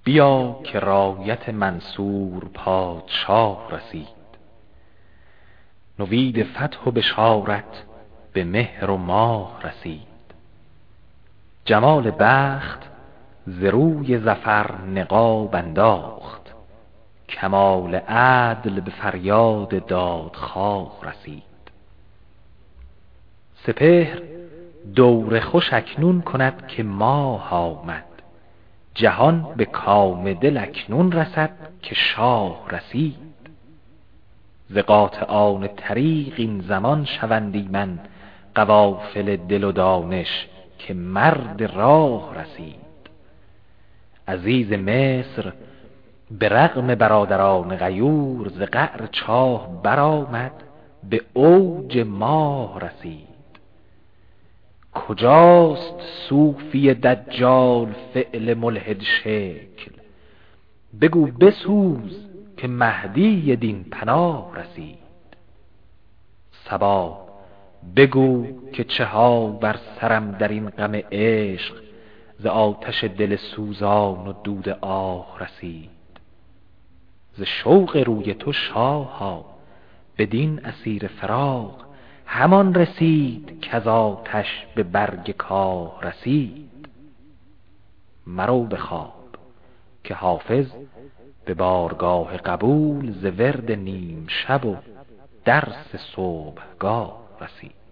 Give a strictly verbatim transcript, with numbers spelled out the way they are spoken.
بیا که رایت منصور پادشاه رسید. نوید فتح و بشارت به مهر و ماه رسید. جمال بخت ز روی ظفر نقاب انداخت، کمال عدل به فریاد دادخواه رسید. سپهر دور خوش اکنون کند که ماه آمد، جهان به کام دل اکنون رسد که شاه رسید. ز قاطعان طریق این زمان شوند ایمن، قوافل دل و دانش که مرد راه رسید. عزیز مصر به رغم برادران غیور، ز قعر چاه برآمد به اوج ماه رسید. کجاست صوفی دجال فعل ملحد شکل، بگو بسوز که مهدی دین پناه رسید. صبا بگو که چه ها بر سرم در این غم عشق، ز آتش دل سوزان و دود آه رسید. ز شوق روی تو شاها بدین اسیر فراق، همان رسید کز آتش به برگ کاه رسید. مرو به خواب که حافظ به بارگاه قبول، ز ورد نیم شب و درس صبحگاه رسید.